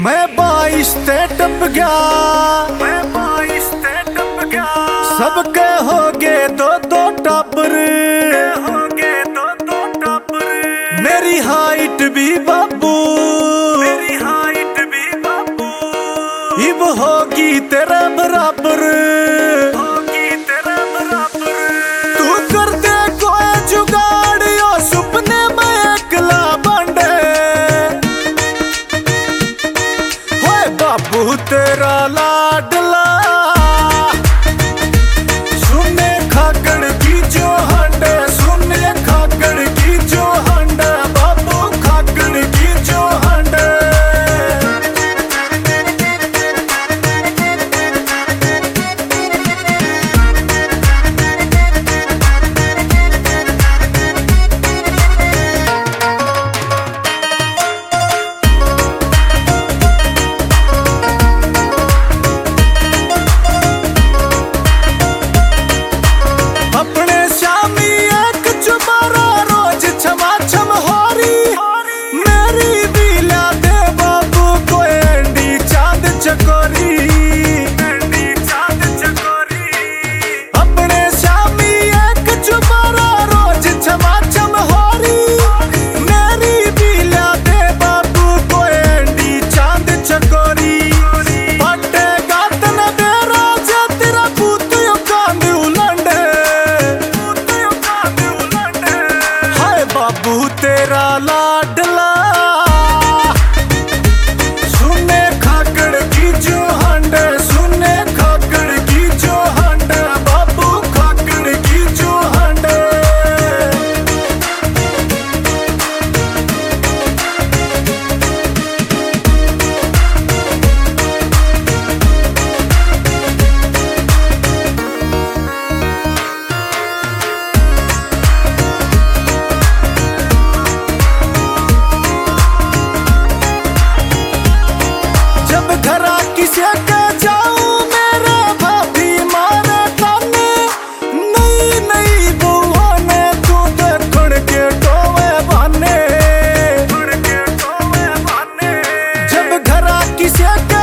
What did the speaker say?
मैं 22 ते टप गया, सबके हो गए दो टाबर, मेरी हाइट भी बाबू, इब होगी तेरे बराबर। तू कर दे कोई जुगाड़, यो सुपने में एकला बंडे, होए बाबू तेरा लाडला, सुने खागड़ की जो हंडे, सुने खागड़ की जो हंडे, बाबू खागड़ की जो हंडे। बाबू तेरा लाडला, सुने खागड़ की जो हंडे, सुने खागड़ की जो हंडे, बाबू खागड़ की जो हंडे। घरा किसे के जाऊं मेरे भाभी मारे ताने, नई नई बुआ ने तू देखण के टोवे बहाने, जब घरा किसे के